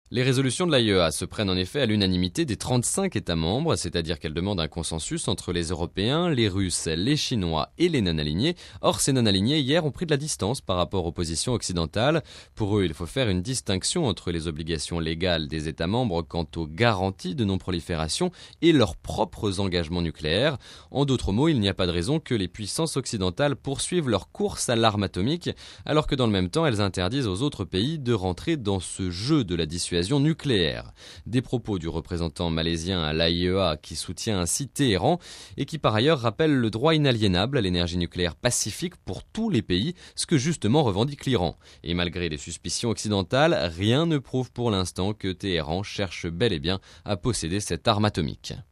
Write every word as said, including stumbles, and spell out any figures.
Les résolutions de l'A I E A se prennent en effet à l'unanimité des trente-cinq États membres, c'est-à-dire qu'elles demandent un consensus entre les Européens, les Russes, les Chinois et les non-alignés. Or, ces non-alignés hier ont pris de la distance par rapport aux positions occidentales. Pour eux, il faut faire une distinction entre les obligations légales des États membres quant aux garanties de non-prolifération et leurs propres engagements nucléaires. En d'autres mots, il n'y a pas de raison que les puissances occidentales poursuivent leur course à l'arme atomique, alors que dans le même temps, elles interdisent aux autres pays de rentrer dans ce jeu de la dissuasion nucléaire. Des propos du représentant malaisien à l'A I E A qui soutient ainsi Téhéran et qui par ailleurs rappelle le droit inaliénable à l'énergie nucléaire pacifique pour tous les pays, ce que justement revendique l'Iran. Et malgré les suspicions occidentales, rien ne prouve pour l'instant que Téhéran cherche bel et bien à posséder cette arme atomique.